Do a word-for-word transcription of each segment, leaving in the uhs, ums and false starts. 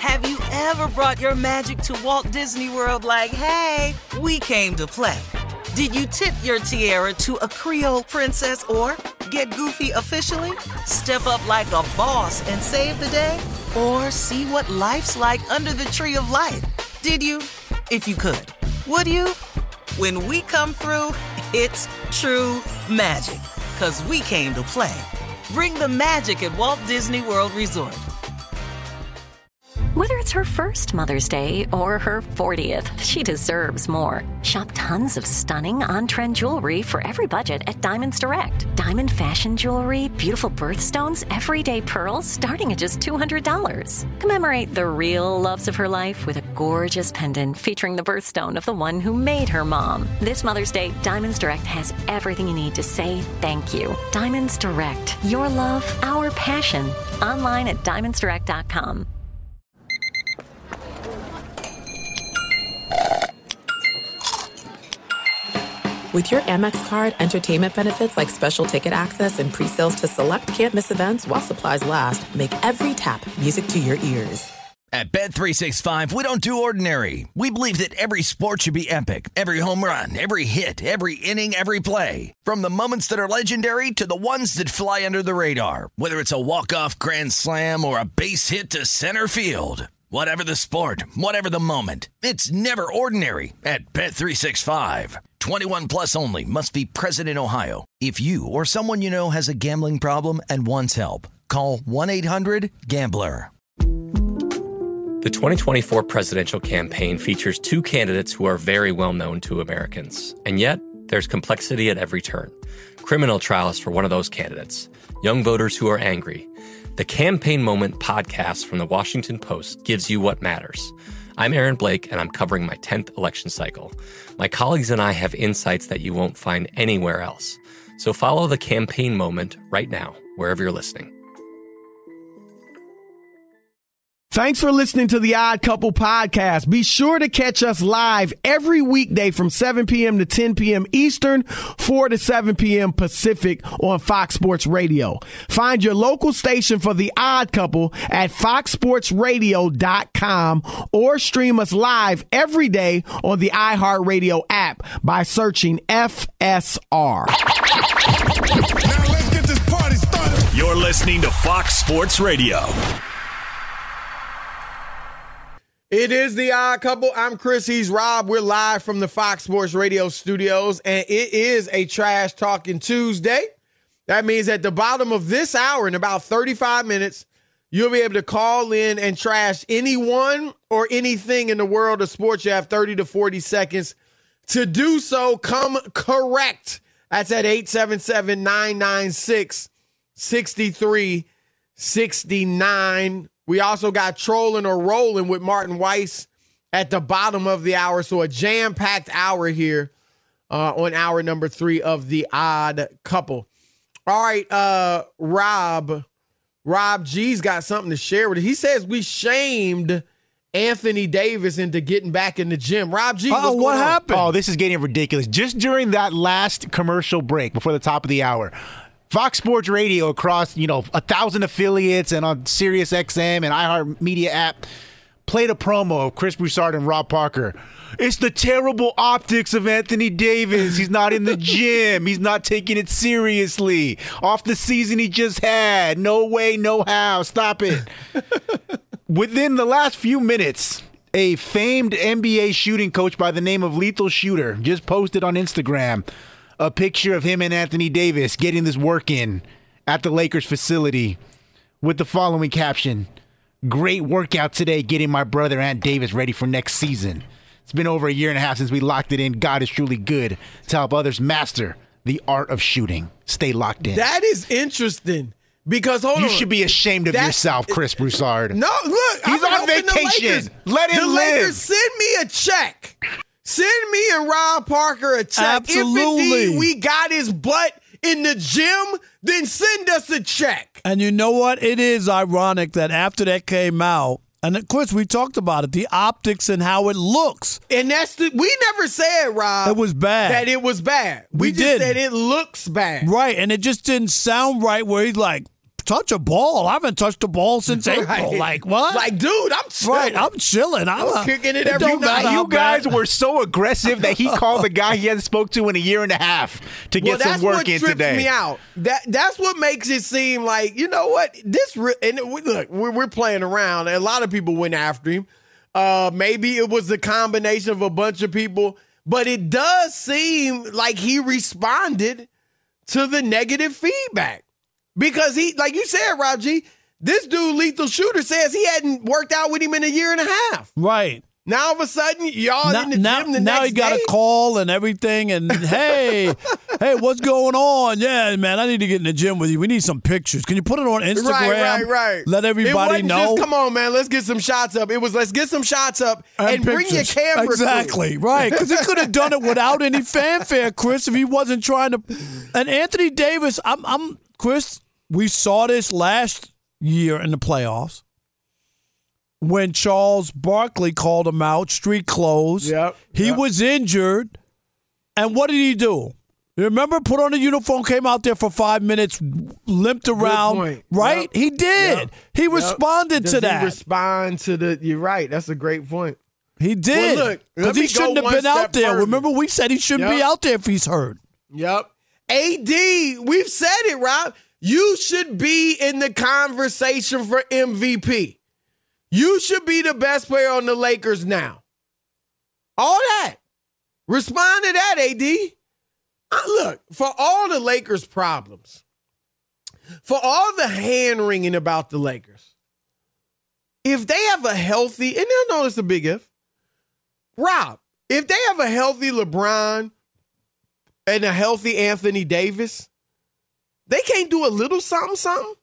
Have you ever brought your magic to Walt Disney World like, hey, we came to play? Did you tip your tiara to a Creole princess or get goofy officially? Step up like a boss and save the day? Or see what life's like under the tree of life? Did you? If you could. Would you? When we come through, it's true magic. 'Cause we came to play. Bring the magic at Walt Disney World Resort. Whether it's her first Mother's Day or her fortieth, she deserves more. Shop tons of stunning on-trend jewelry for every budget at Diamonds Direct. Diamond fashion jewelry, beautiful birthstones, everyday pearls starting at just two hundred dollars. Commemorate the real loves of her life with a gorgeous pendant featuring the birthstone of the one who made her mom. This Mother's Day, Diamonds Direct has everything you need to say thank you. Diamonds Direct. Your love, our passion. Online at diamonds direct dot com. With your Amex card, entertainment benefits like special ticket access and pre-sales to select can't-miss events while supplies last make every tap music to your ears. At Bet three sixty-five, we don't do ordinary. We believe that every sport should be epic. Every home run, every hit, every inning, every play. From the moments that are legendary to the ones that fly under the radar. Whether it's a walk-off grand slam or a base hit to center field. Whatever the sport, whatever the moment, it's never ordinary at Bet three sixty-five. twenty-one plus only. Must be present in Ohio. If you or someone you know has a gambling problem and wants help, call one eight hundred gambler. The twenty twenty-four presidential campaign features two candidates who are very well known to Americans. And yet, there's complexity at every turn. Criminal trials for one of those candidates. Young voters who are angry. The Campaign Moment podcast from the Washington Post gives you what matters. I'm Aaron Blake, and I'm covering my tenth election cycle. My colleagues and I have insights that you won't find anywhere else. So follow The Campaign Moment right now, wherever you're listening. Thanks for listening to the Odd Couple podcast. Be sure to catch us live every weekday from seven p.m. to ten p.m. Eastern, four to seven p.m. Pacific on Fox Sports Radio. Find your local station for the Odd Couple at fox sports radio dot com or stream us live every day on the iHeartRadio app by searching F S R. Now let's get this party started. You're listening to Fox Sports Radio. It is the Odd Couple. I'm Chris. He's Rob. We're live from the Fox Sports Radio studios, and it is a Trash Talking Tuesday. That means at the bottom of this hour, in about thirty-five minutes, you'll be able to call in and trash anyone or anything in the world of sports. You have thirty to forty seconds to do so. Come correct. That's at eight seven seven, nine nine six, six three six nine. We also got Trolling or Rolling with Martin Weiss at the bottom of the hour. So a jam-packed hour here uh, on hour number three of the Odd Couple. All right, uh, Rob. Rob G's got something to share with us. He says we shamed Anthony Davis into getting back in the gym. Rob G, oh, what happened? On? Oh, this is getting ridiculous. Just during that last commercial break before the top of the hour, Fox Sports Radio across, you know, a thousand affiliates and on Sirius X M and iHeartMedia app played a promo of Chris Broussard and Rob Parker. It's the terrible optics of Anthony Davis. He's not in the gym. He's not taking it seriously. Off the season he just had. No way, no how. Stop it. Within the last few minutes, a famed N B A shooting coach by the name of Lethal Shooter just posted on Instagram a picture of him and Anthony Davis getting this work in at the Lakers facility with the following caption: "Great workout today getting my brother Ant Davis ready for next season. It's been over a year and a half since we locked it in. God is truly good to help others master the art of shooting. Stay locked in." That is interesting because, hold you on. You should be ashamed of that, yourself, Chris Broussard. No, look. He's I'm on vacation. The Let him the live. Lakers, send me a check. Send me and Rob Parker a check. Absolutely. If indeed we got his butt in the gym, then send us a check. And you know what? It is ironic that after that came out, and of course we talked about it, the optics and how it looks. And that's the, we never said, Rob, it was bad. That it was bad. We, we just did. said it looks bad. Right, and it just didn't sound right where he's like, touch a ball. I haven't touched a ball since Right. April. Like, what? Like, dude, I'm chilling. Right, I'm chilling. I'm, I'm uh, kicking it it every don't night. matter how You guys bad- were so aggressive that he called the guy he hasn't spoke to in a year and a half to get well, that's some work what in trips today. me out. That that's what makes it seem like, you know what, this re- and we, look, we're, we're playing around. A lot of people went after him. Uh, maybe it was a combination of a bunch of people, but it does seem like he responded to the negative feedback because he, like you said, Rob G, this dude, Lethal Shooter, says he hadn't worked out with him in a year and a half. Right. Now, all of a sudden, y'all Now, in the now, gym the now next he got day? a call and everything, and hey, hey, what's going on? Yeah, man, I need to get in the gym with you. We need some pictures. Can you put it on Instagram? Right, right, right. Let everybody it wasn't know. Just, come on, man. Let's get some shots up. It was let's get some shots up and, And bring your pictures. camera. Exactly, crew. right. Because he could have done it without any fanfare, Chris, if he wasn't trying to. And Anthony Davis, I'm, I'm, Chris, we saw this last year in the playoffs when Charles Barkley called him out, street clothes. Yep, He yep. was injured. And what did he do? You remember, put on a uniform, came out there for five minutes, limped around, point. right? Yep. He did. Yep. He Yep. responded Does to he that. respond to the. You're right. That's a great point. He did. Well, look, let because me he go shouldn't have one been out step there. further. Remember, we said he shouldn't be Yep. out there if he's hurt. Yep. A D, we've said it, Rob. You should be in the conversation for M V P. You should be the best player on the Lakers now. All that. Respond to that, A D. Uh, look, for all the Lakers' problems, for all the hand-wringing about the Lakers, if they have a healthy, and I know it's a big if, Rob, if they have a healthy LeBron and a healthy Anthony Davis, they can't do a little something, something.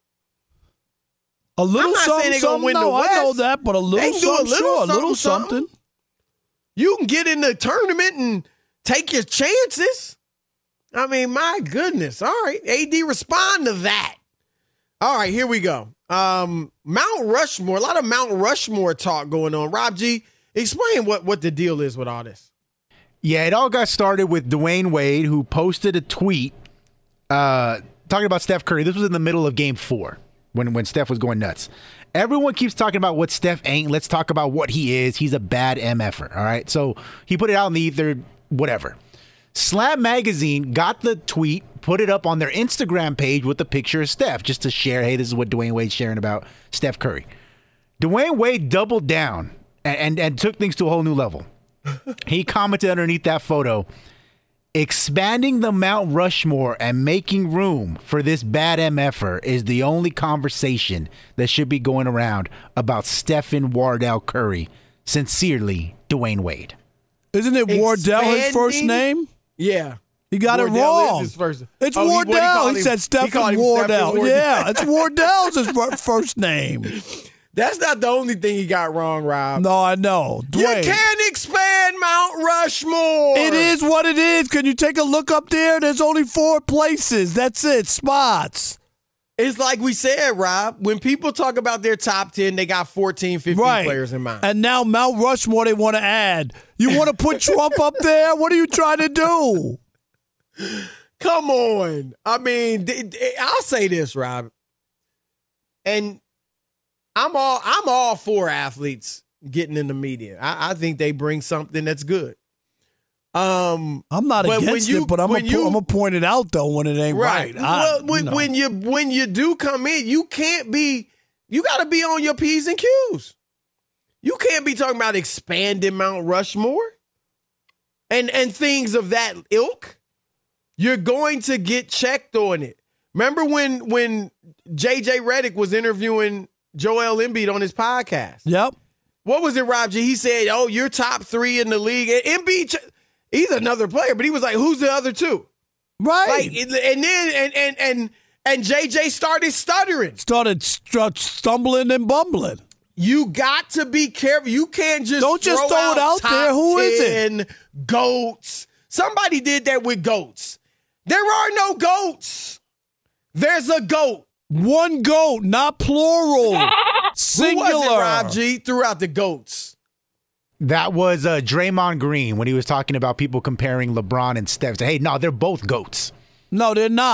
A little I'm not something, saying they're gonna something. win the No, I know West. that, but a little They can do a something, little sure, a something, little something. something. You can get in the tournament and take your chances. I mean, my goodness. All right, A D, respond to that. All right, here we go. Um, Mount Rushmore, a lot of Mount Rushmore talk going on. Rob G, explain what, what the deal is with all this. Yeah, it all got started with Dwayne Wade, who posted a tweet uh, talking about Steph Curry. This was in the middle of game four when, when Steph was going nuts. Everyone keeps talking about what Steph ain't. Let's talk about what he is. He's a bad M F-er, all right? So he put it out in the ether, whatever. Slam Magazine got the tweet, put it up on their Instagram page with a picture of Steph, just to share, hey, this is what Dwayne Wade's sharing about Steph Curry. Dwayne Wade doubled down and, and, and took things to a whole new level. He commented underneath that photo, expanding the Mount Rushmore and making room for this bad M F-er is the only conversation that should be going around about Stephen Wardell Curry. Sincerely, Dwayne Wade. Isn't it Wardell his first Expanding? name? Yeah. He got Wardell it wrong. is his first. It's Oh, he- what he Wardell. called He, him- said he Stephen called him Wardell. Stephen Wardell. Yeah, it's Wardell's his fir- first name. That's not the only thing he got wrong, Rob. No, I know. You Dwayne. can't expand Mount Rushmore. It is what it is. Can you take a look up there? There's only four places. That's it. Spots. It's like we said, Rob, when people talk about their top ten, they got fourteen, fifteen Right. players in mind. And now Mount Rushmore they want to add. You want to put Trump up there? What are you trying to do? Come on. I mean, th- th- I'll say this, Rob. And I'm all I'm all for athletes getting in the media. I, I think they bring something that's good. Um, I'm not but when against you- it, but I'm when gonna you- I'm gonna point it out though when it ain't right. right. I- well, when, you know. when you when you do come in, you can't be. You got to be on your P's and Q's. You can't be talking about expanding Mount Rushmore and and things of that ilk. You're going to get checked on it. Remember when when J J Redick was interviewing Joel Embiid on his podcast? Yep. What was it, Rob G? He said, "Oh, you're top three in the league." And Embiid, he's another player, but he was like, "Who's the other two?" Right. Like, and then and and and and J J started stuttering. Started st- stumbling and bumbling. You got to be careful. You can't just Don't just throw, throw it out top there. Who is it? ten goats. Somebody did that with goats. There are no goats. There's a goat. One goat, not plural. Singular. Who was it, Rob G? Threw out the goats. That was uh, Draymond Green when he was talking about people comparing LeBron and Steph. Say, hey, no, they're both GOATs. No, they're not.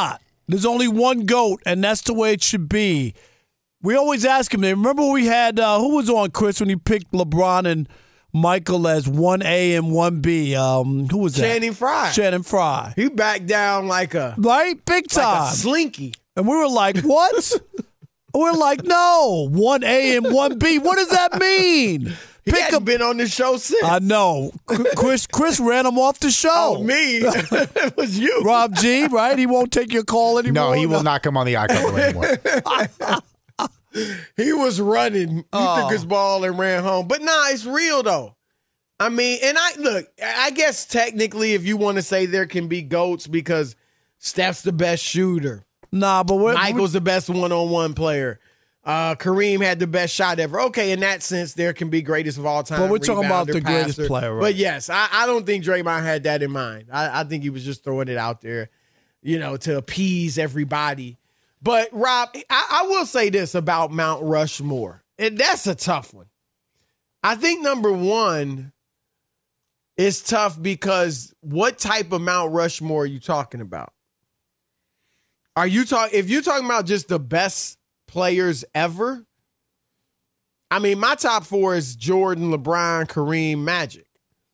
There's only one GOAT, and that's the way it should be. We always ask him. Remember we had, uh, who was on, Chris, when he picked LeBron and Michael as one A and one B? Um, who was that? Channing Frye. Channing Frye. He backed down like a... Right? Big time. Like a slinky. And we were like, what? We're like, no, one A and one B. What does that mean? He Pick hadn't a, been on the show since. I know. Chris Chris ran him off the show. Oh, me? It was you. Rob G, right? He won't take your call anymore. No, he will not come on the iCouple anymore. He was running. He Oh. took his ball and ran home. But nah, it's real though. I mean, and I look, I guess technically if you want to say there can be GOATs because Steph's the best shooter. Nah, but we're, Michael's the best one-on-one player. Uh, Kareem had the best shot ever. Okay, in that sense, there can be greatest of all time. But we're talking about rebounder, the greatest passer. player, right? But yes, I, I don't think Draymond had that in mind. I, I think he was just throwing it out there, you know, to appease everybody. But Rob, I, I will say this about Mount Rushmore, and that's a tough one. I think number one is tough because what type of Mount Rushmore are you talking about? Are you talking, if you're talking about just the best players ever, I mean, my top four is Jordan, LeBron, Kareem, Magic.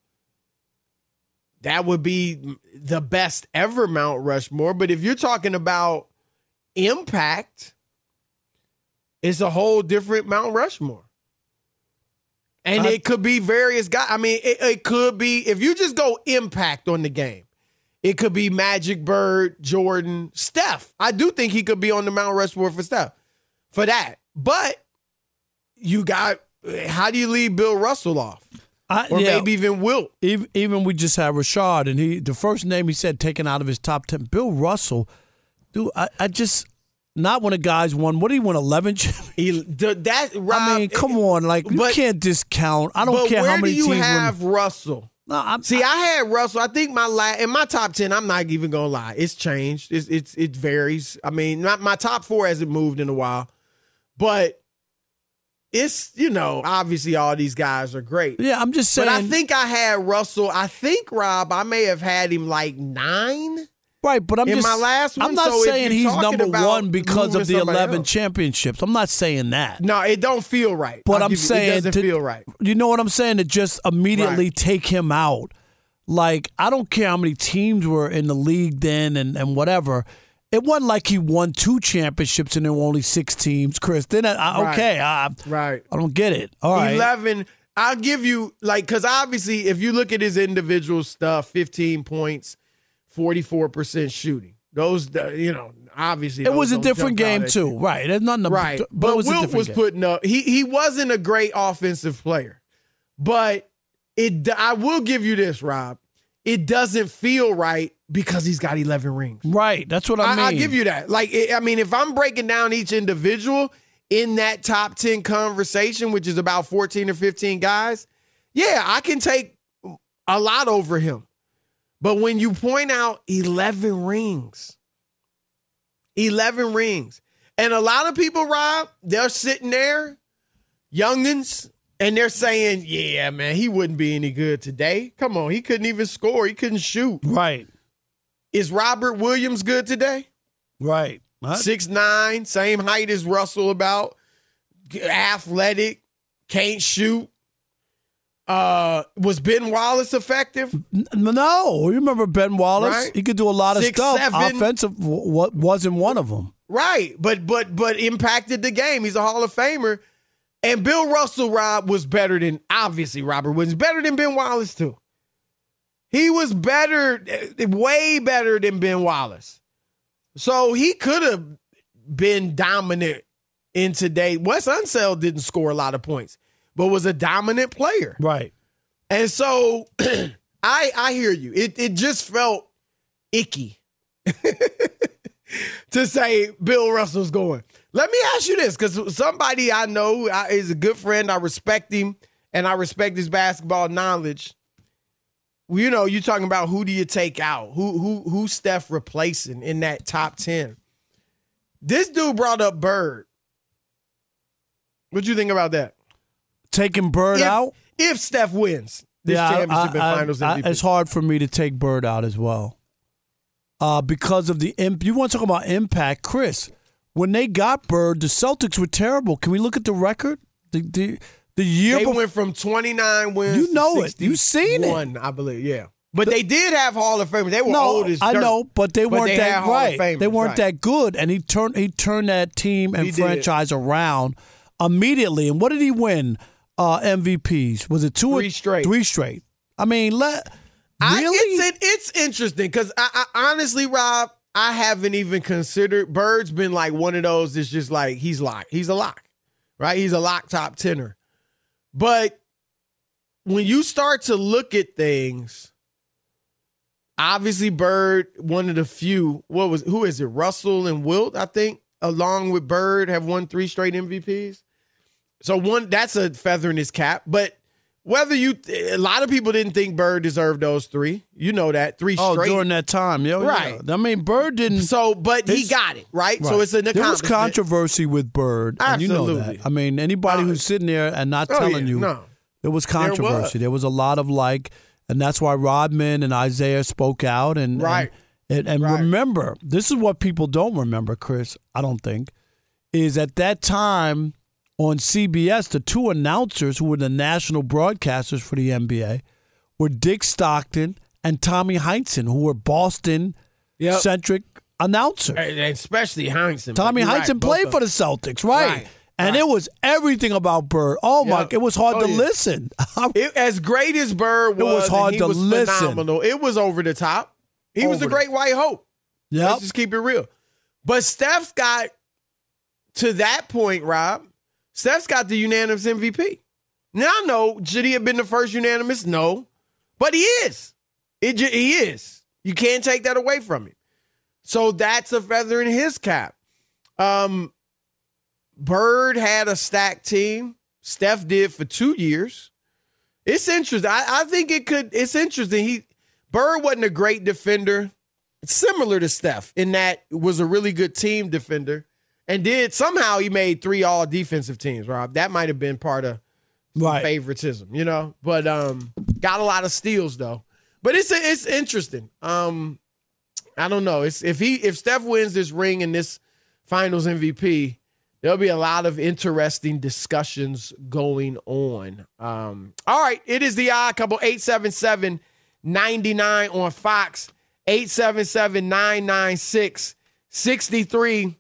That would be the best ever Mount Rushmore. But if you're talking about impact, it's a whole different Mount Rushmore. And I, it could be various guys. I mean, it, it could be, if you just go impact on the game, it could be Magic, Bird, Jordan, Steph. I do think he could be on the Mount Rushmore for Steph, for that. But you got, how do you leave Bill Russell off? I, or yeah, maybe even Wilt. Even, even we just had Rashad, and he the first name he said taken out of his top ten, Bill Russell. Dude, I, I just, not when a guy's won, what did he win, eleven championships? He, that, Rob, I mean, come on, like, you but, can't discount. I don't care how many teams where do you have win. Russell? No, I'm, See, I, I had Russell. I think my la- in my top ten, I'm not even gonna lie, it's changed. It's, it's it varies. I mean, not, my top four hasn't moved in a while, but it's, you know, obviously all these guys are great. Yeah, I'm just saying. But I think I had Russell. I think Rob, I may have had him like nine. Right, but I'm in just, my last one. I'm not so saying he's number one because of the eleven else. championships. I'm not saying that. No, it don't feel right. But I'll I'm you, saying it doesn't to, feel right. You know what I'm saying? To just immediately Right. take him out. Like, I don't care how many teams were in the league then and, and whatever. It wasn't like he won two championships and there were only six teams, Chris. Then I, I, Right. okay, I, Right. I don't get it. All right, eleven. I'll give you, like, because obviously if you look at his individual stuff, fifteen points, forty-four percent shooting. Those, uh, you know, obviously. It was a don't different jump out game at too, you. right? There's nothing. To, Right. But, But it was a Wilt different was game. putting up, he, he wasn't a great offensive player. But it, I will give you this, Rob. It doesn't feel right because he's got eleven rings. Right. That's what I mean. I, I'll give you that. Like, it, I mean, if I'm breaking down each individual in that top ten conversation, which is about fourteen or fifteen guys, yeah, I can take a lot over him. But when you point out eleven rings, eleven rings, and a lot of people, Rob, they're sitting there, youngins, and they're saying, yeah, man, he wouldn't be any good today. Come on, he couldn't even score. He couldn't shoot. Right. Is Robert Williams good today? Right. six nine, same height as Russell about, athletic, can't shoot. Uh, was Ben Wallace effective? N- No. You remember Ben Wallace? Right. He could do a lot of Six, stuff. seven. Offensive w- w- wasn't one of them. Right, but but but impacted the game. He's a Hall of Famer. And Bill Russell, Rob, was better than, obviously, Robert Williams, better than Ben Wallace, too. He was better, way better than Ben Wallace. So he could have been dominant in today. Wes Unseld didn't score a lot of points, but was a dominant player. Right. And so I I hear you. It it just felt icky to say Bill Russell's going. Let me ask you this, because somebody I know is a good friend. I respect him, and I respect his basketball knowledge. You know, you're talking about who do you take out? Who who who's Steph replacing in that top ten? This dude brought up Bird. What you think about that? Taking Bird if, out? If Steph wins this yeah, championship I, I, and finals I, M V P. it's hard for me to take Bird out as well. uh, because of the imp- you want to talk about impact, Chris? When they got Bird, the Celtics were terrible. Can we look at the record? The the, the year they before, went from twenty-nine wins. You know to it. You've seen it. One, I believe. Yeah. But they did have Hall of Famers. They were no, old as dirt. I know, but they but weren't they that right. Famers, they weren't right. that good, and he turned he turned that team and He franchise did. around immediately. And what did he win? Uh, M V Ps? Was it two Three or straight? Three straight. I mean, let I, really. it's, it's interesting because I, I honestly, Rob, I haven't even considered. Bird's been like one of those that's just like he's lock. He's a lock, right? He's a lock top tenor. But when you start to look at things, obviously Bird, one of the few. What was who is it? Russell and Wilt, I think, along with Bird, have won three straight M V Ps. So one, that's a feather in his cap. But whether you, a lot of people didn't think Bird deserved those three. You know that three oh, straight during that time, yeah, right? Yeah. I mean, Bird didn't. So, but he His- got it right? Right. So it's an There was accomplishment. controversy with Bird, and you know Absolutely. that. I mean, anybody Uh, who's sitting there and not oh, telling yeah, you, no. there was There was. controversy. There was. a lot of like, and that's why Rodman and Isaiah spoke out. And Right. And, and, and Right. remember, this is what people don't remember, Chris. I don't think is at that time on C B S, the two announcers who were the national broadcasters for the N B A were Dick Stockton and Tommy Heinsohn, who were Boston-centric Yep. announcers. And especially Heinsohn. Tommy You're Heinsohn right, both played of for the them. Celtics, right? Right, And right. it was everything about Bird. Oh, my, Yep. it was hard Oh, to yeah. listen. It, as great as Bird was, was hard and he to was listen. phenomenal. It was over the top. He was Over the the- great white hope. Yep. Let's just keep it real. But Steph's got, to that point, Rob, Steph's got the unanimous M V P. Now, no, should he have been the first unanimous? No. But he is. It, ju- he is. You can't take that away from him. So that's a feather in his cap. Um, Bird had a stacked team. Steph did for two years. It's interesting. I, I think it could. It's interesting. He Bird wasn't a great defender, similar to Steph in that it was a really good team defender, and did somehow he made three all defensive teams. Rob, that might have been part of some Right. favoritism, you know. But um, got a lot of steals though. But it's it's interesting. Um, I don't know. It's if he if Steph wins this ring and this Finals M V P, there'll be a lot of interesting discussions going on. Um, all right, it is the Odd Couple, eight seven seven, nine nine on Fox, eight seven seven, nine nine six, six three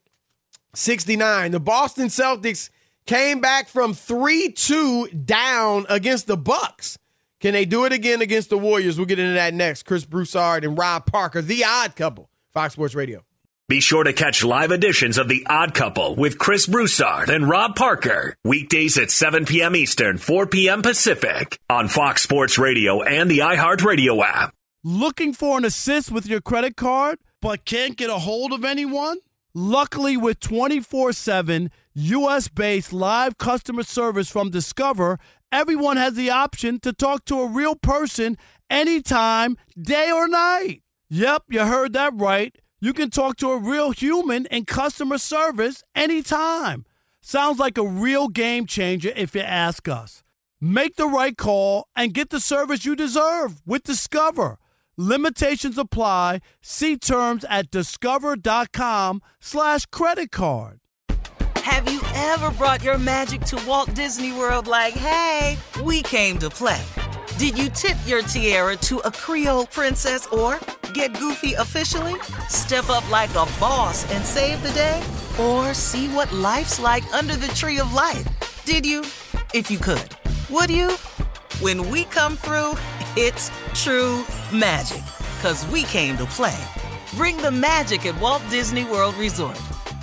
six nine. The Boston Celtics came back from three two down against the Bucks. Can they do it again against the Warriors? We'll get into that next. Chris Broussard and Rob Parker, the Odd Couple, Fox Sports Radio. Be sure to catch live editions of The Odd Couple with Chris Broussard and Rob Parker. Weekdays at seven p.m. Eastern, four p.m. Pacific on Fox Sports Radio and the iHeartRadio app. Looking for an assist with your credit card, but can't get a hold of anyone? Luckily, with twenty-four seven U S-based live customer service from Discover, everyone has the option to talk to a real person anytime, day or night. Yep, you heard that right. You can talk to a real human in customer service anytime. Sounds like a real game changer if you ask us. Make the right call and get the service you deserve with Discover. Limitations apply. See terms at discover.com slash credit card. Have you ever brought your magic to Walt Disney World like, hey, we came to play? Did you tip your tiara to a Creole princess or get goofy officially? Step up like a boss and save the day? Or see what life's like under the tree of life? Did you? If you could. Would you? When we come through, it's true magic. 'Cause we came to play. Bring the magic at Walt Disney World Resort.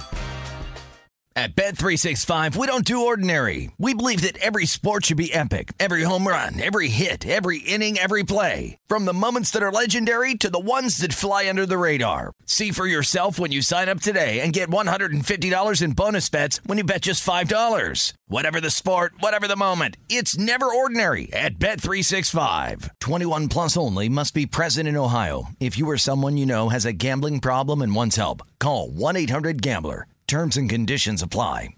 At Bet three sixty-five, we don't do ordinary. We believe that every sport should be epic. Every home run, every hit, every inning, every play. From the moments that are legendary to the ones that fly under the radar. See for yourself when you sign up today and get one hundred fifty dollars in bonus bets when you bet just five dollars. Whatever the sport, whatever the moment, it's never ordinary at Bet three sixty-five. twenty-one plus only. Must be present in Ohio. If you or someone you know has a gambling problem and wants help, call one eight hundred gambler. Terms and conditions apply.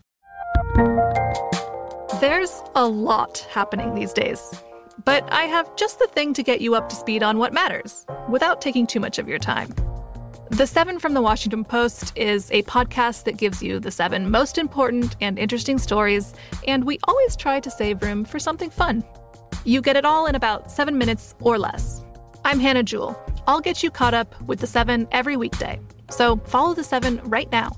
There's a lot happening these days, but I have just the thing to get you up to speed on what matters without taking too much of your time. The Seven from the Washington Post is a podcast that gives you the seven most important and interesting stories, and we always try to save room for something fun. You get it all in about seven minutes or less. I'm Hannah Jewell. I'll get you caught up with The Seven every weekday. So follow The Seven right now.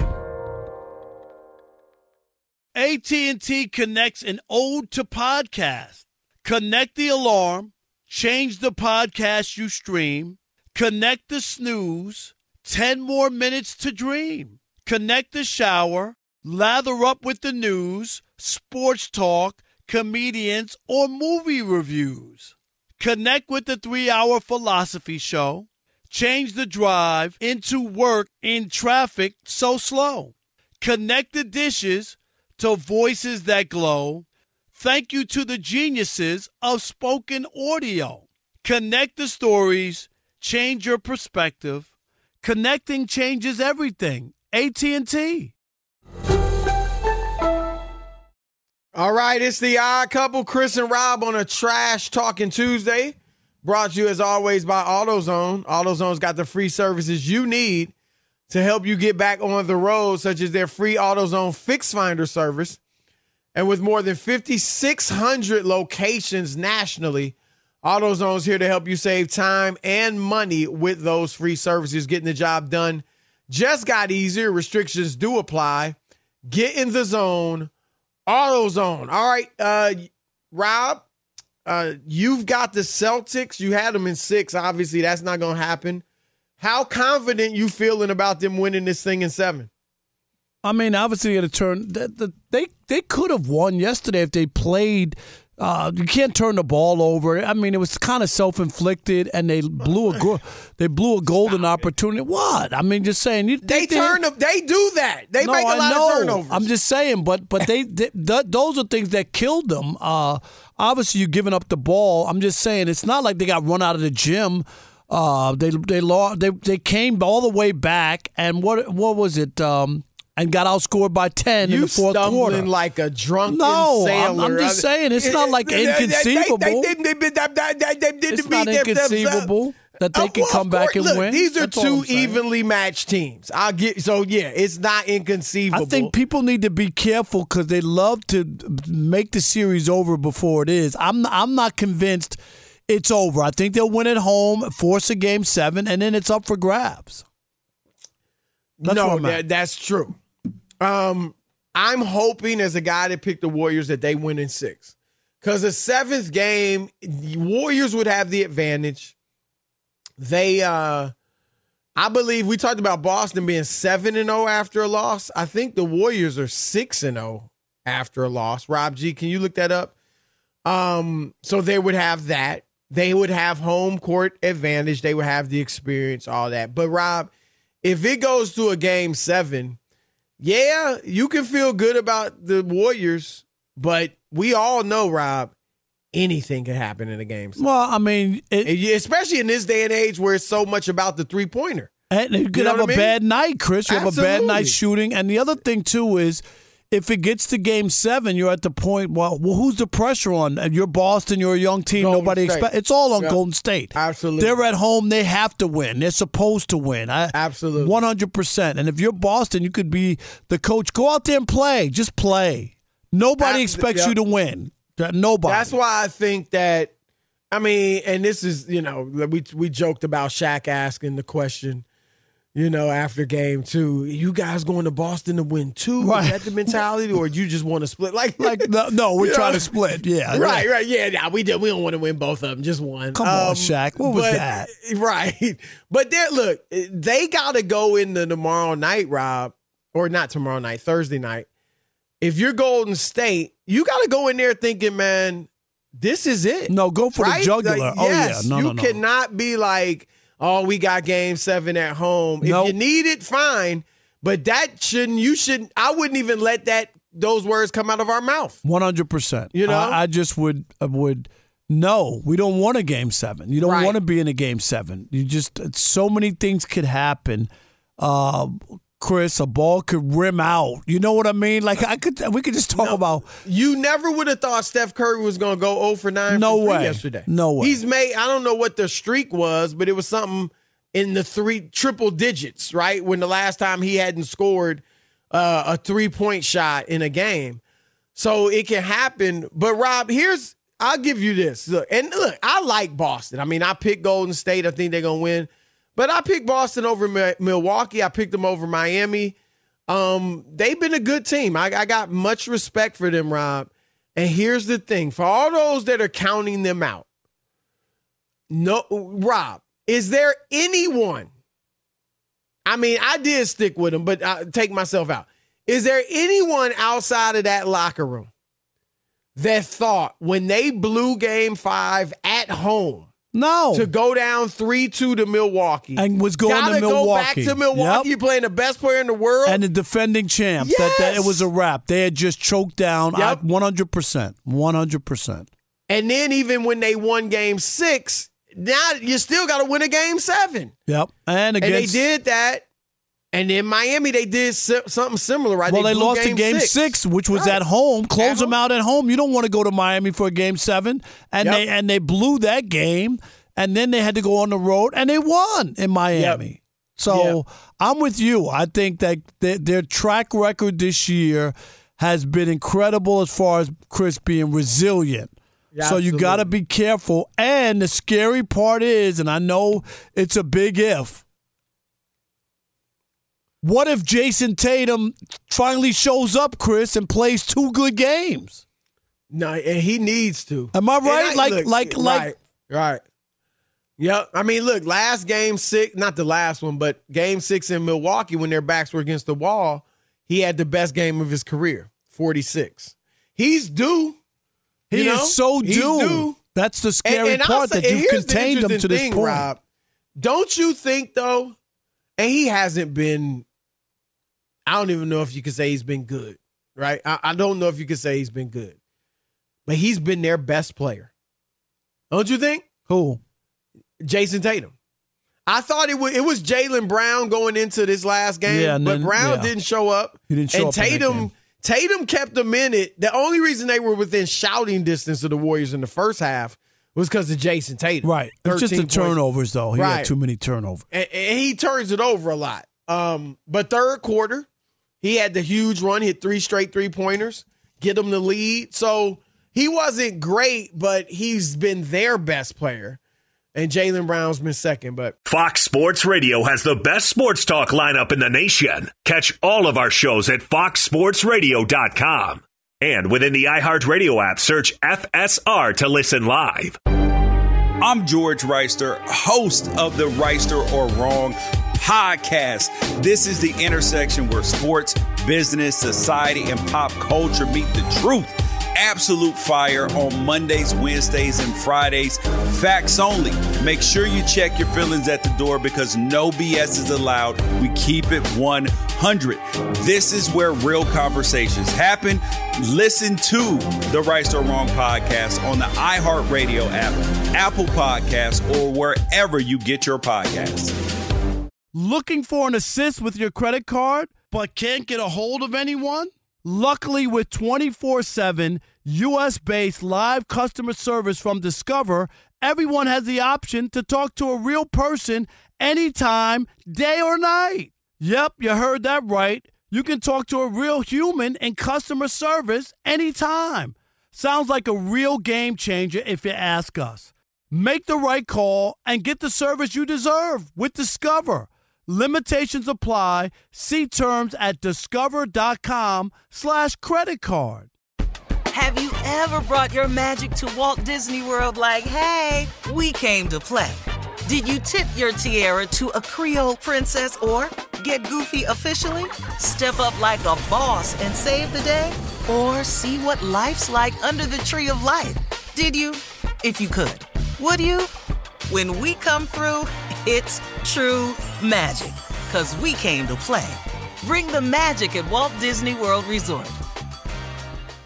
A T and T connects an ode to podcast. Connect the alarm, change the podcast you stream, connect the snooze, ten more minutes to dream. Connect the shower, lather up with the news, sports talk, comedians, or movie reviews. Connect with the three-hour philosophy show. Change the drive into work in traffic so slow. Connect the dishes to voices that glow. Thank you to the geniuses of spoken audio. Connect the stories, change your perspective. Connecting changes everything. A T and T. All right, it's the Odd Couple, Chris and Rob on a Trash Talking Tuesday. Brought to you, as always, by AutoZone. AutoZone's got the free services you need to help you get back on the road, such as their free AutoZone Fix Finder service. And with more than fifty-six hundred locations nationally, AutoZone's here to help you save time and money with those free services. Getting the job done just got easier. Restrictions do apply. Get in the zone. AutoZone. All right, uh, Rob, uh, you've got the Celtics. You had them in six. Obviously, that's not going to happen. How confident you feeling about them winning this thing in seven? I mean, obviously, at a turn, the, the, they they could have won yesterday if they played. Uh, you can't turn the ball over. I mean, it was kind of self-inflicted, and they blew a go- they blew a golden Stop opportunity. It. What? I mean, just saying. You, they, they turn. They, they do that. They no, make a I lot know. of turnovers. I'm just saying, but but they, they th- those are things that killed them. Uh, obviously, you're giving up the ball. I'm just saying, it's not like they got run out of the gym. Uh, they they lost. They they came all the way back, and what what was it? Um, and got outscored by ten you in the fourth quarter. You like a drunken no, sailor. I'm, I'm just saying, it's not like inconceivable. They, they, they, they, they, they, they it's not inconceivable that they oh, can well, come back and Look, win. These are That's two evenly matched teams. I'll get so yeah, it's not inconceivable. I think people need to be careful because they love to make the series over before it is. I'm I'm not convinced it's over. I think they'll win at home, force a game seven, and then it's up for grabs. That's no, that, that's true. Um, I'm hoping, as a guy that picked the Warriors, that they win in six. Because the seventh game, the Warriors would have the advantage. They, uh, I believe, we talked about Boston being seven and oh after a loss. I think the Warriors are six and oh after a loss. Rob G, can you look that up? Um, so they would have that. They would have home court advantage. They would have the experience, all that. But, Rob, if it goes to a game seven, yeah, you can feel good about the Warriors, but we all know, Rob, anything can happen in a game. Well, I mean, it, especially in this day and age where it's so much about the three-pointer. And you could you know have a I mean? bad night, Chris. You Absolutely. have a bad night shooting. And the other thing, too, is if it gets to game seven, you're at the point, well, well who's the pressure on? You're Boston, you're a young team. Golden Nobody expects. It's all on yep. Golden State. Absolutely. They're at home. They have to win. They're supposed to win. I, Absolutely. one hundred percent. And if you're Boston, you could be the coach. Go out there and play. Just play. Nobody Absolutely. expects yep. you to win. Nobody. That's why I think that, I mean, and this is, you know, we we joked about Shaq asking the question, you know, after game two, you guys going to Boston to win two? Right. Is that the mentality, or you just want to split? Like, like no, no we're trying know? to split. Yeah, right, right, yeah. Nah, we do. We don't want to win both of them, just one. Come um, on, Shaq. What was but, that? Right, but there. Look, they got to go into tomorrow night, Rob, or not tomorrow night, Thursday night. If you're Golden State, you got to go in there thinking, man, this is it. No, go for right? the jugular. Like, oh yes, yeah, no, you no, no. cannot be like, oh, we got game seven at home. Nope. If you need it, fine. But that shouldn't, you shouldn't, I wouldn't even let that, those words come out of our mouth. one hundred percent. You know? I, I just would, I would, no, we don't want a game seven. You don't right. want to be in a game seven. You just, so many things could happen. Uh, Chris, a ball could rim out. You know what I mean? Like, I could, we could just talk no, about. You never would have thought Steph Curry was going to go oh for nine no from way. yesterday. No way. He's made, I don't know what the streak was, but it was something in the three triple digits, right? When the last time he hadn't scored uh, a three-point shot in a game. So it can happen. But, Rob, here's – I'll give you this. Look, and look, I like Boston. I mean, I picked Golden State. I think they're going to win. But I picked Boston over Mi- Milwaukee. I picked them over Miami. Um, they've been a good team. I, I got much respect for them, Rob. And here's the thing. For all those that are counting them out, no, Rob, is there anyone, I mean, I did stick with them, but I take myself out. Is there anyone outside of that locker room that thought when they blew game five at home no. to go down three two to Milwaukee and was going gotta to Milwaukee. go back to Milwaukee, yep. playing the best player in the world? And the defending champs, yes. that, that it was a wrap. They had just choked down yep. I, one hundred percent. one hundred percent. And then even when they won game six, now you still got to win a game seven. Yep. And, against, and they did that. And in Miami, they did something similar, right? Well, they, they lost game in game six, six which was right. at home. Close at them home. out at home. You don't want to go to Miami for a game seven. And yep. they and they blew that game. And then they had to go on the road, and they won in Miami. Yep. So yep. I'm with you. I think that their, their track record this year has been incredible as far as Chris being resilient. Yeah, so you got to be careful. And the scary part is, and I know it's a big if, what if Jason Tatum finally shows up, Chris, and plays two good games? No, and he needs to. Am I right? I, like, look, like, right, like. Right. Yep. I mean, look, last game six, not the last one, but game six in Milwaukee when their backs were against the wall, he had the best game of his career, forty-six. He's due. He you is know? so He's due. due. That's the scary and, and part say, that you've contained him to this thing, point. Rob, don't you think, though, and he hasn't been, I don't even know if you could say he's been good, right? I, I don't know if you could say he's been good. But he's been their best player. Don't you think? Who? Jason Tatum. I thought it was it was Jaylen Brown going into this last game, yeah, but then, Brown yeah. didn't show up. He didn't show and up. And Tatum Tatum kept them in it. The only reason they were within shouting distance of the Warriors in the first half was because of Jason Tatum. Right. It's just the points. turnovers, though. He right. had too many turnovers. And, and he turns it over a lot. Um, but third quarter, he had the huge run, hit three straight three-pointers, get them the lead. So he wasn't great, but he's been their best player. And Jaylen Brown's been second. But Fox Sports Radio has the best sports talk lineup in the nation. Catch all of our shows at fox sports radio dot com. And within the iHeartRadio app, search F S R to listen live. I'm George Reister, host of the Reister or Wrong podcast. This is the intersection where sports, business, society, and pop culture meet the truth. Absolute fire on Mondays, Wednesdays, and Fridays. Facts only. Make sure you check your feelings at the door because no B S is allowed. We keep it one hundred. This is where real conversations happen. Listen to the Right or Wrong podcast on the iHeartRadio app, Apple Podcasts, or wherever you get your podcasts. Looking for an assist with your credit card but can't get a hold of anyone? Luckily, with twenty-four seven U S-based live customer service from Discover, everyone has the option to talk to a real person anytime, day or night. Yep, you heard that right. You can talk to a real human in customer service anytime. Sounds like a real game changer if you ask us. Make the right call and get the service you deserve with Discover. Limitations apply. See terms at discover.com slash credit card. Have you ever brought your magic to Walt Disney World like, hey, we came to play? Did you tip your tiara to a Creole princess or get goofy officially? Step up like a boss and save the day? Or see what life's like under the tree of life? Did you? If you could. Would you? When we come through, it's true magic. 'Cause we came to play. Bring the magic at Walt Disney World Resort.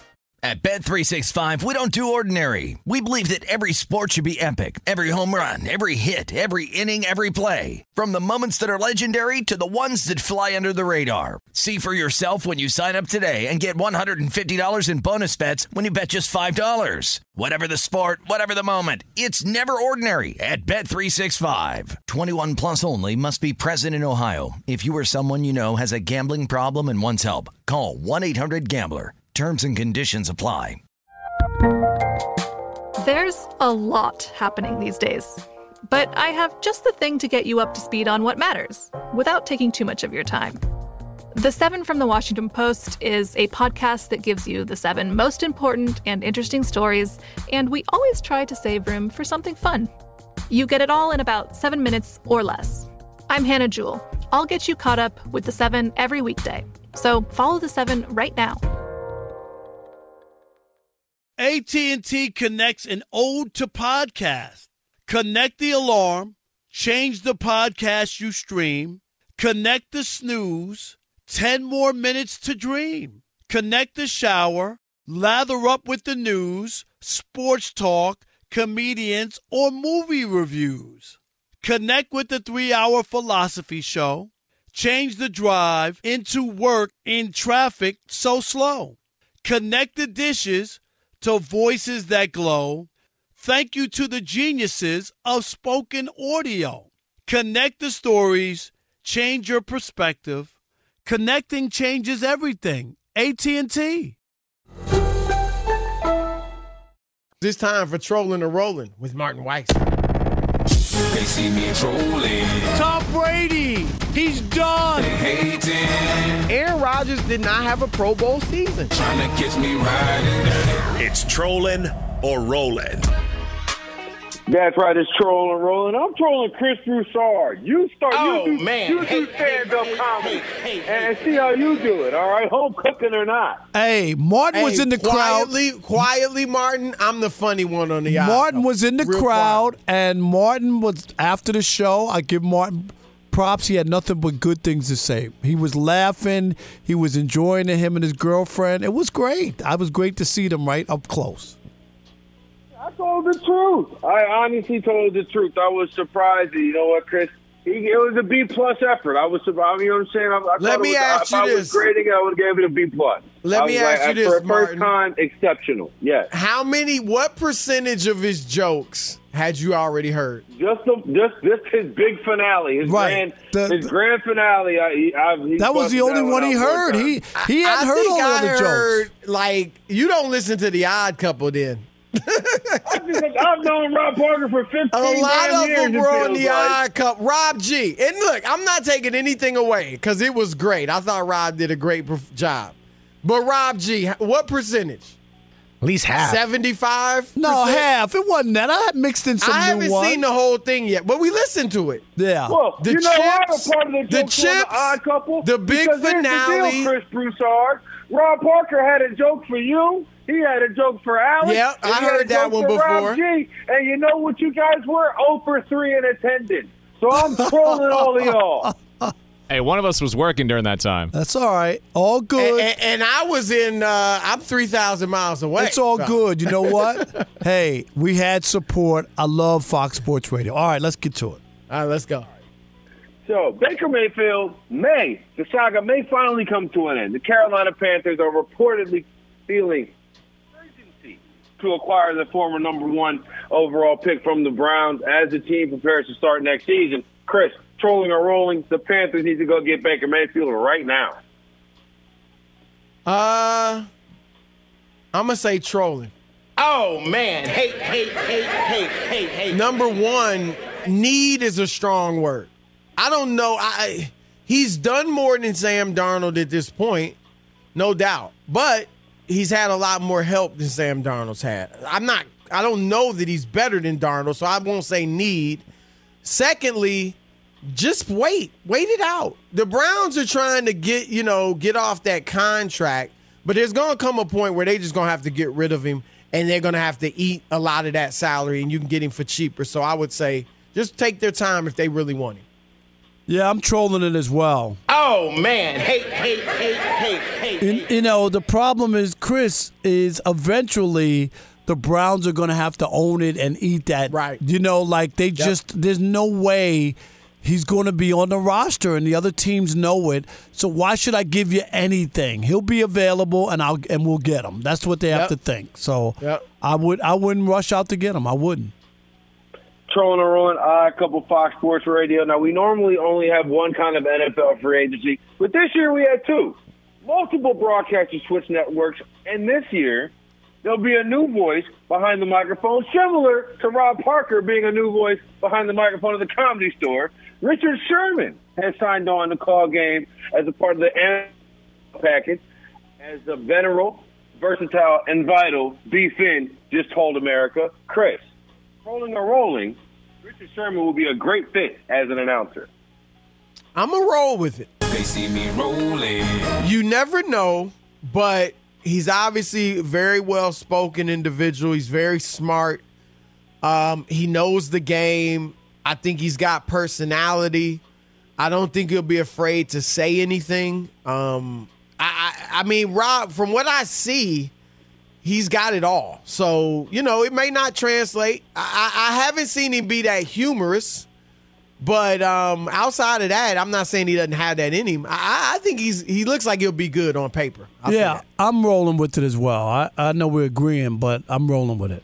At Bet three sixty-five, we don't do ordinary. We believe that every sport should be epic. Every home run, every hit, every inning, every play. From the moments that are legendary to the ones that fly under the radar. See for yourself when you sign up today and get one hundred fifty dollars in bonus bets when you bet just five dollars. Whatever the sport, whatever the moment, it's never ordinary at Bet three sixty-five. twenty-one plus only. Must be present in Ohio. If you or someone you know has a gambling problem and wants help, call one eight hundred gambler. Terms and conditions apply. There's a lot happening these days, but I have just the thing to get you up to speed on what matters without taking too much of your time. The Seven from the Washington Post is a podcast that gives you the seven most important and interesting stories, and we always try to save room for something fun. You get it all in about seven minutes or less. I'm Hannah Jewell. I'll get you caught up with the Seven every weekday. So follow the Seven right now. A T and T connects an ode to podcast. Connect the alarm, change the podcast you stream, connect the snooze, ten more minutes to dream. Connect the shower, lather up with the news, sports talk, comedians, or movie reviews. Connect with the three-hour philosophy show. Change the drive into work in traffic so slow. Connect the dishes to voices that glow. Thank you to the geniuses of spoken audio. Connect the stories, change your perspective. Connecting changes everything. A T and T. This time for Trolling or Rolling with Martin Weiss. They see me trolling. Tom Brady, he's done. They hating. Aaron Rodgers did not have a Pro Bowl season. Trying to catch me riding dirty. It's Trolling or Rolling. That's right, it's Trolling and Rolling. I'm trolling Chris Broussard. You start, Oh, you do, man. you Hey, do stand-up hey, comedy, hey, hey, and see how you do it, all right? Home cooking or not. Hey, Martin was Hey, in the crowd. quietly, Quietly, Martin, I'm the funny one on the aisle. Martin was in the Real crowd, quiet. and Martin was after the show. I give Martin props. He had nothing but good things to say. He was laughing. He was enjoying it, him and his girlfriend. It was great. I was great to see them right up close. I told the truth. I honestly told the truth. I was surprised. You know what, Chris? He, it was a B plus effort. I was surprised. You know what I'm saying? I, I Let me it was, ask if you I this. was grading, I would have gave it a B plus. Let I me was ask like, you this, for a first Martin. time, exceptional. Yes. How many, what percentage of his jokes had you already heard? Just the just just his big finale, his Right. grand The- his grand finale. I, he, I, he That was the busted only that one he out one heard. time. He he had I heard think all I the other heard, jokes. like, you don't listen to The Odd Couple then. I just, I've known Rob Parker for fifteen A lot damn of years. them it were on feels The like. Odd Couple. Rob G. And look, I'm not taking anything away because it was great. I thought Rob did a great perf- job. But Rob G, what percentage? At least half. seventy-five? No, half. It wasn't that. I had mixed in some I new haven't ones. seen the whole thing yet, but we listened to it. Yeah. Well, The you know why chips, a part of the the jokes on chips, the Odd Couple? the big Because here's the finale. deal, Chris Broussard. Rob Parker had a joke for you. He had a joke for Alex. Yeah, and I he had heard a that joke one for before. Rob G. And you know what you guys were? oh for three in attendance. So I'm trolling all of y'all. Hey, one of us was working during that time. That's all right. All good. And, and, and I was in, uh, I'm three thousand miles away. It's all so. good. You know what? Hey, we had support. I love Fox Sports Radio. All right, let's get to it. All right, let's go. So Baker Mayfield may, the saga may finally come to an end. The Carolina Panthers are reportedly feeling urgency to acquire the former number one overall pick from the Browns as the team prepares to start next season. Chris, trolling or rolling, the Panthers need to go get Baker Mayfield right now. Uh, I'm going to say trolling. Oh, man. Hate, hate, hate, hate, hate, hate. Number one, need is a strong word. I don't know. I He's done more than Sam Darnold at this point, no doubt. But he's had a lot more help than Sam Darnold's had. I'm not, I don't know that he's better than Darnold, so I won't say need. Secondly, just wait. Wait it out. The Browns are trying to get, you know, get off that contract, but there's going to come a point where they just going to have to get rid of him, and they're going to have to eat a lot of that salary, and you can get him for cheaper. So I would say just take their time if they really want him. Yeah, I'm trolling it as well. Oh, man. Hate, hate, hate, hate, hate. And, you know, the problem is, Chris, is eventually the Browns are going to have to own it and eat that. Right. You know, like they yep. just, there's no way he's going to be on the roster, and the other teams know it. So why should I give you anything? He'll be available, and I'll and we'll get him. That's what they have yep. to think. So yep. I would I wouldn't rush out to get him. I wouldn't. Trolling around uh, a couple Fox Sports Radio. Now, we normally only have one kind of N F L free agency, but this year we had two. Multiple broadcasters switch networks, and this year there'll be a new voice behind the microphone, similar to Rob Parker being a new voice behind the microphone at the Comedy Store. Richard Sherman has signed on to call game as a part of the N F L package, as the venerable, versatile, and vital B. Finn just told America. Chris, rolling or rolling, Richard Sherman will be a great fit as an announcer. I'm going to roll with it. They see me rolling. You never know, but he's obviously a very well-spoken individual. He's very smart. Um, he knows the game. I think he's got personality. I don't think he'll be afraid to say anything. Um, I, I, I mean, Rob, from what I see, he's got it all. So, you know, it may not translate. I, I haven't seen him be that humorous. But um, outside of that, I'm not saying he doesn't have that in him. I, I think he's he looks like he'll be good on paper. I'll yeah, I'm rolling with it as well. I, I know we're agreeing, but I'm rolling with it.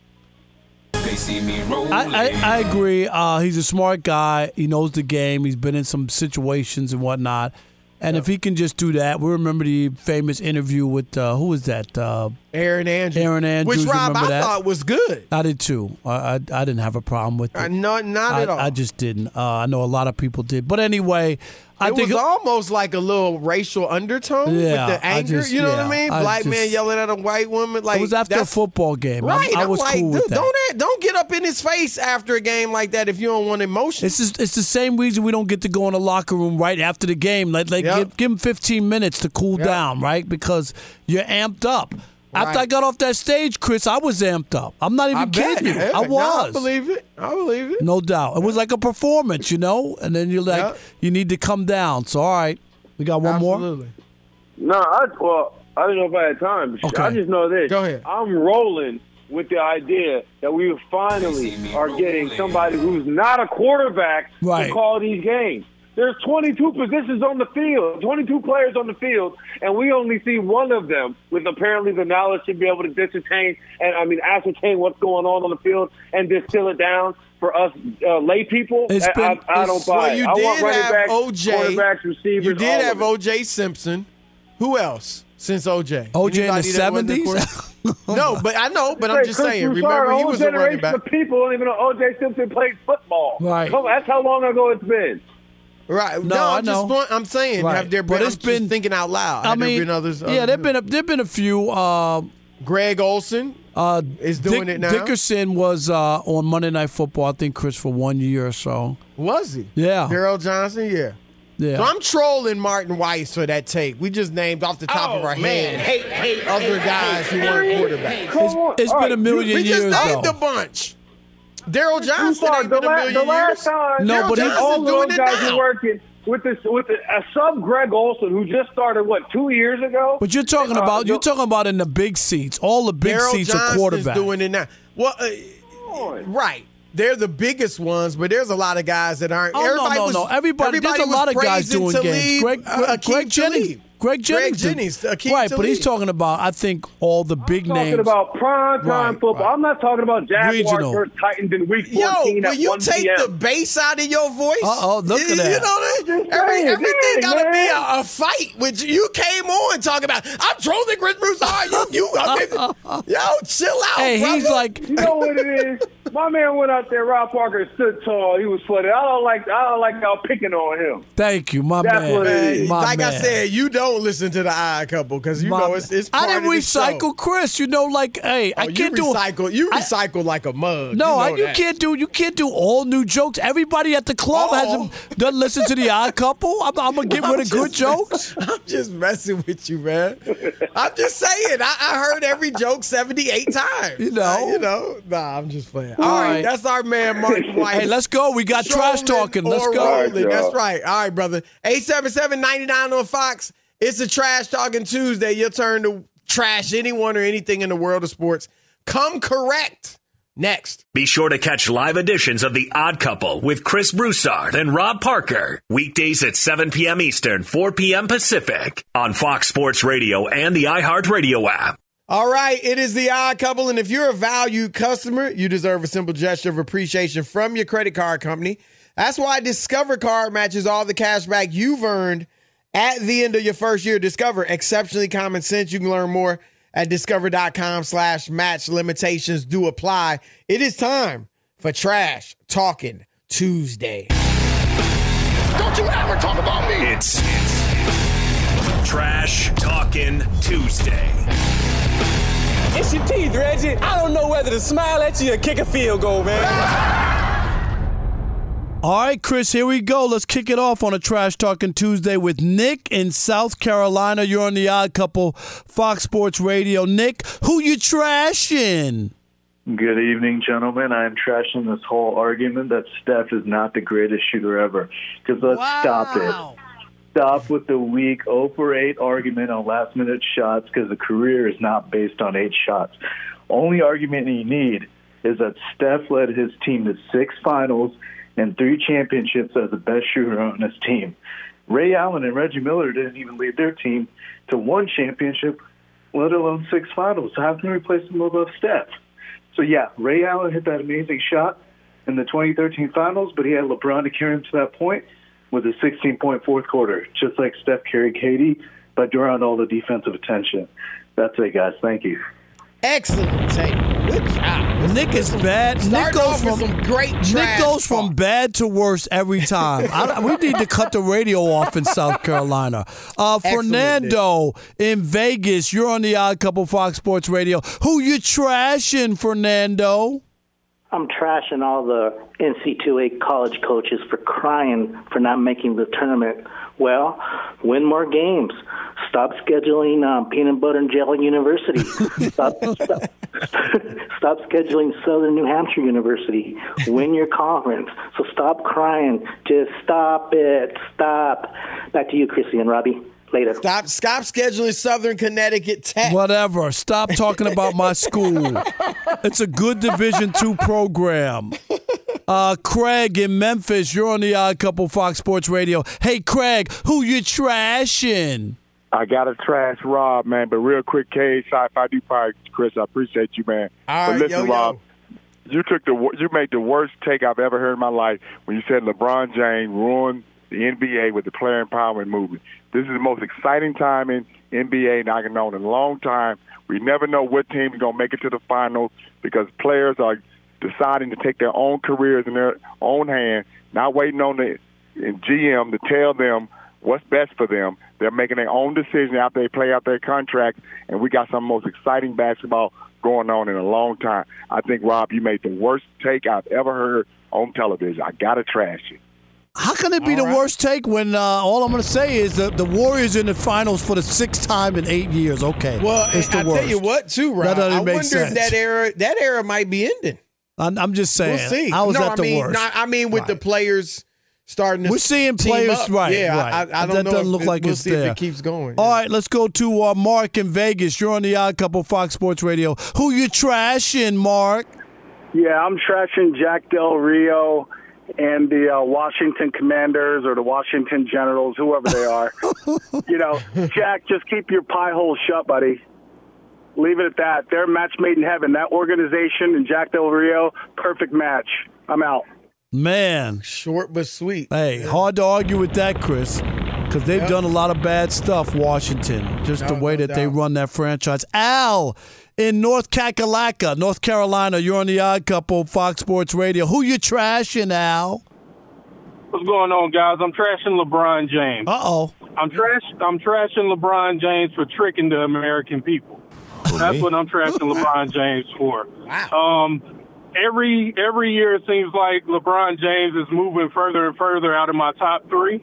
They see me rolling. I, I, I agree. Uh, he's a smart guy. He knows the game. He's been in some situations and whatnot. And yep. if he can just do that, we remember the famous interview with, uh, who was that? Uh, Aaron Andrews. Aaron Andrews. Which, Rob, I that? thought was good. I did, too. I I, I didn't have a problem with it. Uh, no, not I, at all. I just didn't. Uh, I know a lot of people did. But anyway, I it think... It was almost like a little racial undertone yeah, with the anger. Just, you know yeah, what I mean? I Black just, man yelling at a white woman. Like it was after a football game. Right. I, I was I'm like, cool dude, with that. Don't, don't get up in his face after a game like that if you don't want emotion. It's just, it's the same reason we don't get to go in the locker room right after the game. Like, like yep. give, give him fifteen minutes to cool yep. down, right? Because you're amped up. After right. I got off that stage, Chris, I was amped up. I'm not even I kidding you. Yeah, I was. No, I believe it. I believe it. No doubt. It was like a performance, you know? And then you're like, yep. you need to come down. So, all right. We got one Absolutely. more? No, I, well, I don't know if I had time. Okay. I just know this. Go ahead. I'm rolling with the idea that we finally are getting somebody who's not a quarterback right. to call these games. There's twenty-two positions on the field, twenty-two players on the field, and we only see one of them with apparently the knowledge to be able to discertain and, I mean, ascertain what's going on on the field and distill it down for us uh, lay people. It's been, I, I, I don't buy well, it. you I did want running have backs, O J. quarterbacks, receivers. You did all have of it. O J. Simpson. Who else since O J? O J in the Anybody that wasn't seventies? quarterback? No, but I know, but I'm just Chris saying. Broussard, Remember, he whole was a running generation back. of people don't even know O J. Simpson played football. Right. Come on, that's how long ago it's been. Right. No, No, I I'm know. just point, I'm saying Right. have there But been it's I'm been- just thinking out loud. I Have there mean, been others, yeah, others? there've been a, there've been a few. Uh, Greg Olson uh, is doing Dick- it now. Dickerson was uh, on Monday Night Football, I think, Chris, for one year or so. Was he? Yeah. Daryl Johnson, yeah. Yeah. So I'm trolling Martin Weiss for that take. We just named off the top Oh, of our man. head Hate, hate, other hate, guys hate, who weren't hate, quarterbacks. hate. Come on. It's All been a right, million We just years, named though. a bunch. Daryl Johnson Broussard, ain't been the, a la- million the last years. time, No, Daryl but he- Johnson's all doing those it guys now. are working with this with a sub Greg Olson who just started what two years ago. But you're talking Uh, about you're the- talking about in the big seats. All the big Daryl seats are Johnson's quarterbacks. doing it now. Well, uh, right. They're the biggest ones, but there's a lot of guys that aren't. Oh, no, everybody no, was, no. Everybody, there's a was lot of guys praising doing games. Talib, Greg, uh, Greg, Akeem Greg Jennings. Talib. Greg Jennings. Greg Jennings, Akeem right, but he's Talib. talking about, I think, all the big I'm talking names. about prime time Right, football. right. I'm not talking about Jaguars Regional. versus Titans in week Yo, fourteen will at you one take p.m. the bass out of your voice? Uh-oh, look at you, that. You know that? Just Every, saying, everything dang, got to be man. a, a fight. Which you came on talking about. I'm trolling Chris Broussard. You, you, I mean, yo, chill out, Hey, brother. he's like, You know what it is? My man went out there. Rob Parker stood tall. He was flooded. I don't like. I don't like y'all picking on him. thank you, my That's man. what it Man, is. My like I man. said, you don't listen to the Odd Couple because you My know man. it's it's. I part didn't of the recycle show. Chris. You know, like, hey, Oh, I can't you do recycle. You I- recycle like a mug. No, you, I, know you that. can't do you can't do all new jokes. Everybody at the club Oh. hasn't doesn't listen to the Odd Couple. I'm, I'm gonna get I'm rid of good just- jokes. I'm just messing with you, man. I'm just saying. I, I heard every joke seventy-eight times. You know. Uh, you know. Nah, I'm just playing. All right, right. that's our man, Mark White. Hey, let's go. We got trash talking. Let's or go. rolling. That's right. All right, brother. eight seven seven, nine nine on Fox. It's a Trash Talking Tuesday. Your turn to trash anyone or anything in the world of sports. Come correct. Next. Be sure to catch live editions of The Odd Couple with Chris Broussard and Rob Parker. Weekdays at seven p.m. Eastern, four p.m. Pacific on Fox Sports Radio and the iHeartRadio app. All right, it is The Odd Couple, and if you're a valued customer, you deserve a simple gesture of appreciation from your credit card company. That's why Discover Card matches all the cash back you've earned at the end of your first year. Discover, exceptionally common sense. You can learn more at discover.com slash match. Limitations do apply. It is time for Trash Talking Tuesday. Don't you ever talk about me. It's, it's Trash Talking Tuesday. It's your teeth, Reggie. I don't know whether to smile at you or kick a field goal, man. All right, Chris, here we go. Let's kick it off on a Trash Talking Tuesday with Nick in South Carolina. You're on The Odd Couple, Fox Sports Radio. Nick, who you trashing? Good evening, gentlemen. I'm trashing this whole argument that Steph is not the greatest shooter ever. Because let's wow. stop it. Stop with the weak oh for eight argument on last-minute shots because a career is not based on eight shots. Only argument you need is that Steph led his team to six finals and three championships as the best shooter on his team. Ray Allen and Reggie Miller didn't even lead their team to one championship, let alone six finals. So how can we place them above Steph? So, yeah, Ray Allen hit that amazing shot in the twenty thirteen finals, but he had LeBron to carry him to that point with a sixteen-point fourth quarter, just like Steph carried Katie, but drawing all the defensive attention. That's it, guys. Thank you. Excellent take. Good job. Nick is bad. Nick goes from some great trash Nick goes talk. from bad to worse every time. I, we need to cut the radio off in South Carolina. Uh, Fernando in Vegas. You're on The Odd Couple, Fox Sports Radio. Who you trashing, Fernando? I'm trashing all the N C double A college coaches for crying for not making the tournament. Well, win more games. Stop scheduling um, Peanut Butter and Jelly University. Stop, stop, stop scheduling Southern New Hampshire University. Win your conference. So stop crying. Just stop it. Stop. Back to you, Chrissy and Robbie. Later. Stop stop scheduling Southern Connecticut Tech. Whatever. Stop talking about my school. It's a good Division two program. Uh, Craig in Memphis, you're on The Odd Couple, Fox Sports Radio. Hey, Craig, who you trashing? I got to trash Rob, man, but real quick, K, if I do probably, Chris, I appreciate you, man. All but right, listen, yo, Rob, yo. you took the you made the worst take I've ever heard in my life when you said LeBron James ruined the N B A with the player empowerment movement. This is the most exciting time in N B A I've known in a long time. We never know what team is going to make it to the finals because players are deciding to take their own careers in their own hand, not waiting on the G M to tell them what's best for them. They're making their own decision after they play out their contract, and we got some of the most exciting basketball going on in a long time. I think, Rob, you made the worst take I've ever heard on television. I got to trash you. How can it be all the right. worst take when uh, all I'm going to say is that the Warriors in the finals for the sixth time in eight years? Okay, well, it's the I worst. tell you what, too, Rob. I wonder sense. if that era that era might be ending. I'm, I'm just saying. We'll see. I was no, at I the mean, worst. Not, I mean, with right. the players starting to we're seeing team players up. right. Yeah, right. I, I don't that know. doesn't if look it, like we'll it's see there. if it keeps going. All yeah. right, let's go to uh, Mark in Vegas. You're on The Odd Couple, Fox Sports Radio. Who you trashing, Mark? Yeah, I'm trashing Jack Del Rio and the uh, Washington Commanders or the Washington Generals, whoever they are. You know, Jack, just keep your pie hole shut, buddy. Leave it at that. They're a match made in heaven. That organization and Jack Del Rio, perfect match. I'm out. Man. Short but sweet. Hey, hard to argue with that, Chris, because they've yep. done a lot of bad stuff, Washington, just no, the way no that doubt. they run that franchise. Al in North Kakalaka, North Carolina, you're on The Odd Couple, Fox Sports Radio. Who you trashing, Al? What's going on, guys? I'm trashing LeBron James. Uh-oh. I'm trash. I'm trashing LeBron James for tricking the American people. That's what I'm trashing LeBron James for. Wow. Um, every every year it seems like LeBron James is moving further and further out of my top three.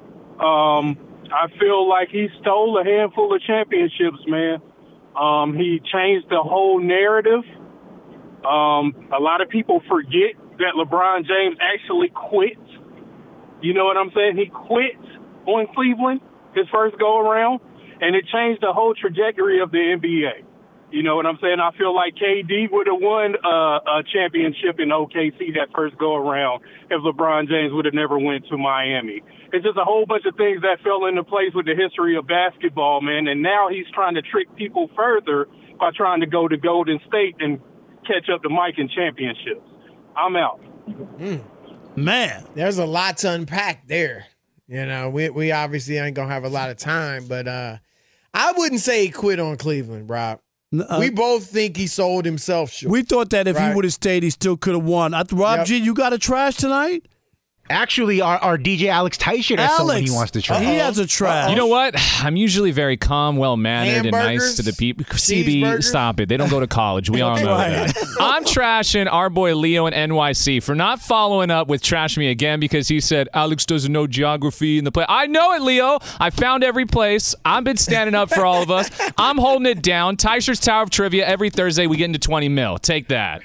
Um, I feel like he stole a handful of championships, man. Um, he changed the whole narrative Um, a lot of people forget that LeBron James actually quit. You know what I'm saying? He quit on Cleveland his first go-around, and it changed the whole trajectory of the N B A. You know what I'm saying? I feel like K D would have won uh, a championship in O K C that first go-around if LeBron James would have never went to Miami. It's just a whole bunch of things that fell into place with the history of basketball, man, and now he's trying to trick people further by trying to go to Golden State and catch up to Mike in championships. I'm out. Mm. Man, there's a lot to unpack there. You know, we we obviously ain't gonna have a lot of time, but uh, I wouldn't say he quit on Cleveland, Rob. Uh, we both think he sold himself short. We thought that if right? he would have stayed, he still could have won. I, Rob yep. G, you got a trash tonight? Actually, our, our D J Alex Teicher has someone he wants to try. He has a trash. You know what? I'm usually very calm, well-mannered, and nice to the people. C B, stop it. They don't go to college. We all know that. I'm trashing our boy Leo in N Y C for not following up with Trash Me Again because he said Alex doesn't know geography in the play. I know it, Leo. I found every place. I've been standing up for all of us. I'm holding it down. Teicher's Tower of Trivia. Every Thursday we get into twenty mil. Take that.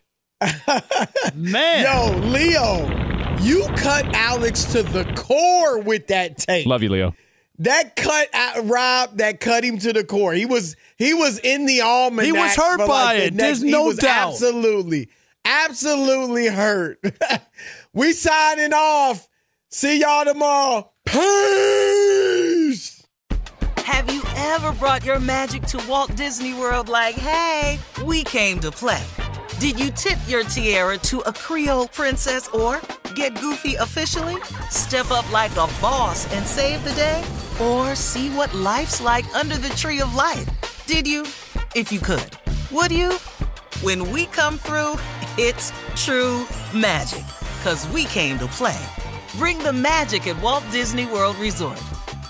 Man. Yo, Leo. You cut Alex to the core with that tape. Love you, Leo. That cut uh, Rob. That cut him to the core. He was he was in the almanac. He was hurt by like it. The There's he no was doubt. Absolutely, absolutely hurt. We signing off. See y'all tomorrow. Peace. Have you ever brought your magic to Walt Disney World? Like, hey, we came to play. Did you tip your tiara to a Creole princess or get goofy officially? Step up like a boss and save the day? Or see what life's like under the tree of life? Did you? If you could. Would you? When we come through, it's true magic. 'Cause we came to play. Bring the magic at Walt Disney World Resort.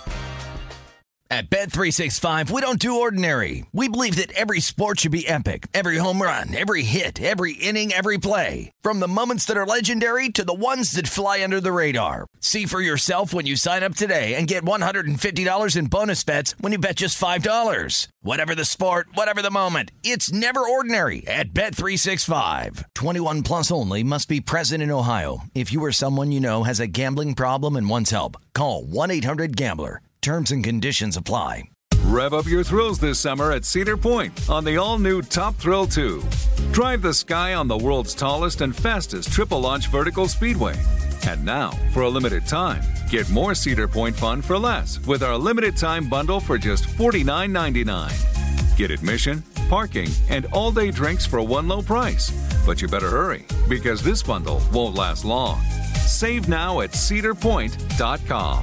At Bet three sixty-five, we don't do ordinary. We believe that every sport should be epic. Every home run, every hit, every inning, every play. From the moments that are legendary to the ones that fly under the radar. See for yourself when you sign up today and get one hundred fifty dollars in bonus bets when you bet just five dollars. Whatever the sport, whatever the moment, it's never ordinary at Bet three sixty-five. twenty-one plus only. Must be present in Ohio. If you or someone you know has a gambling problem and wants help, call one eight hundred gambler. Terms and conditions apply. Rev up your thrills this summer at Cedar Point on the all-new Top Thrill two. Drive the sky on the world's tallest and fastest triple-launch vertical speedway. And now, for a limited time, get more Cedar Point fun for less with our limited-time bundle for just forty-nine ninety-nine. Get admission, parking, and all-day drinks for one low price. But you better hurry, because this bundle won't last long. Save now at cedar point dot com.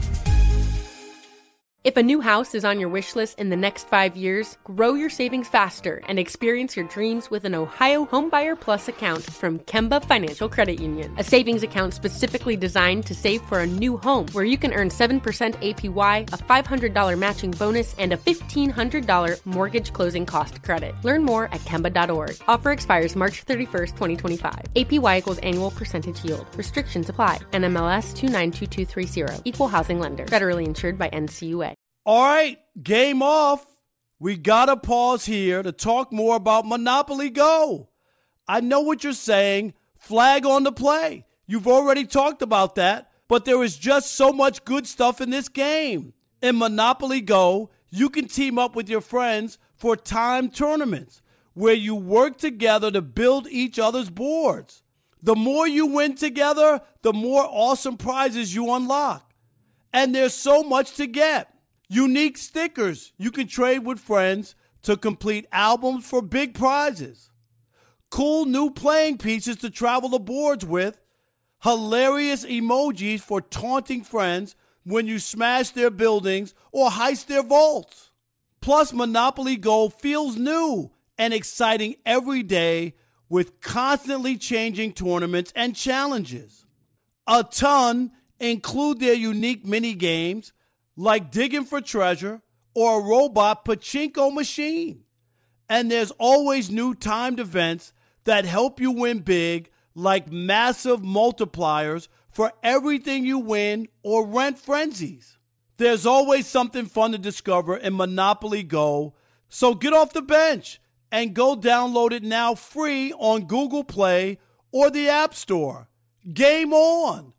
If a new house is on your wish list in the next five years, grow your savings faster and experience your dreams with an Ohio Homebuyer Plus account from Kemba Financial Credit Union. A savings account specifically designed to save for a new home where you can earn seven percent A P Y, a five hundred dollars matching bonus, and a fifteen hundred dollars mortgage closing cost credit. Learn more at Kemba dot org. Offer expires March thirty-first, twenty twenty-five. A P Y equals annual percentage yield. Restrictions apply. N M L S two nine two two three zero. Equal housing lender. Federally insured by N C U A. All right, game off. We got to pause here to talk more about Monopoly Go. I know what you're saying. Flag on the play. You've already talked about that, but there is just so much good stuff in this game. In Monopoly Go, you can team up with your friends for timed tournaments where you work together to build each other's boards. The more you win together, the more awesome prizes you unlock. And there's so much to get. Unique stickers you can trade with friends to complete albums for big prizes. Cool new playing pieces to travel the boards with. Hilarious emojis for taunting friends when you smash their buildings or heist their vaults. Plus, Monopoly Go feels new and exciting every day with constantly changing tournaments and challenges. A ton include their unique mini games like digging for treasure or a robot pachinko machine. And there's always new timed events that help you win big, like massive multipliers for everything you win or rent frenzies. There's always something fun to discover in Monopoly Go, so get off the bench and go download it now free on Google Play or the App Store. Game on.